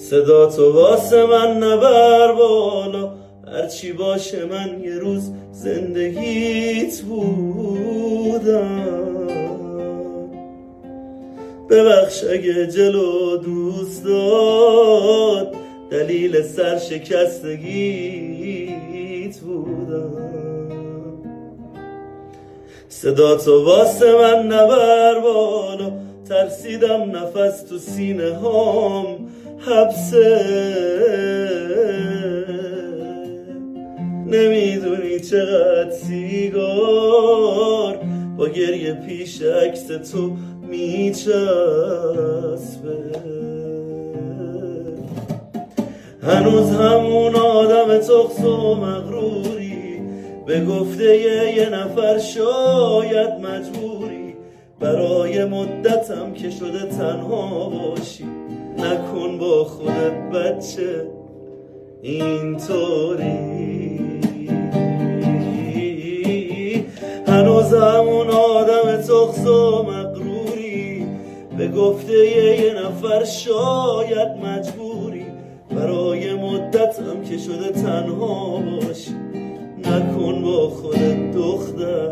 صدا تو واسه من نبر بالا، هرچی باشه من یه روز زندگیت بودم. ببخش اگه جلو دوست داد دلیل سرشکستگیت بودم. صدا تو واسه من نبر بالا، ترسیدم نفس تو سینه هام حبسه. نمیدونی چقدر سیگار با گریه پیش عکس تو میچسبه. هنوز همون آدم تخس و مغروری، به گفته یه نفر شاید مجبوری، برای مدتم که شده تنها باشی. نکن با خودت بچه اینطوری. هنوز همون آدم تخس و مغروری، به گفته یه نفر شاید مجبوری، برای مدتم که شده تنها باشی. نکن با خودت دختر